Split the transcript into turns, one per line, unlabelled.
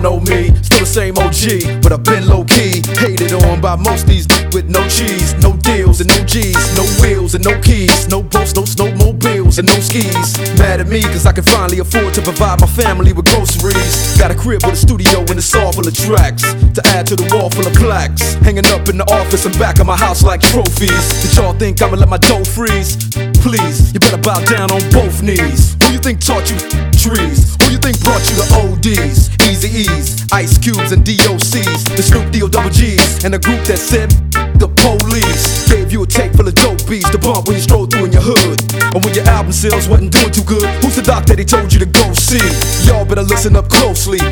know me, still the same OG, but I've been low-key, hated on by most these with no cheese, no deals and no G's, no wheels and no keys, no boats, no snowmobiles and no skis. Mad at me cause I can finally afford to provide my family with groceries. Got a crib with a studio and a saw full of tracks to add to the wall full of plaques, hanging up in the office and back of my house like trophies. Did y'all think I'ma let my dough freeze? Please, you better bow down on both knees. Who you think taught you trees? Who you think brought you the ODs? Eazy-E's, Ice Cubes and DOC's, the Snoop D-O-double G's, and a group that said the police. Gave you a tape full of dope beats to bump when you stroll through in your hood. And when your album sales wasn't doing too good, who's the doc that he told you to go see? Y'all better listen up closely.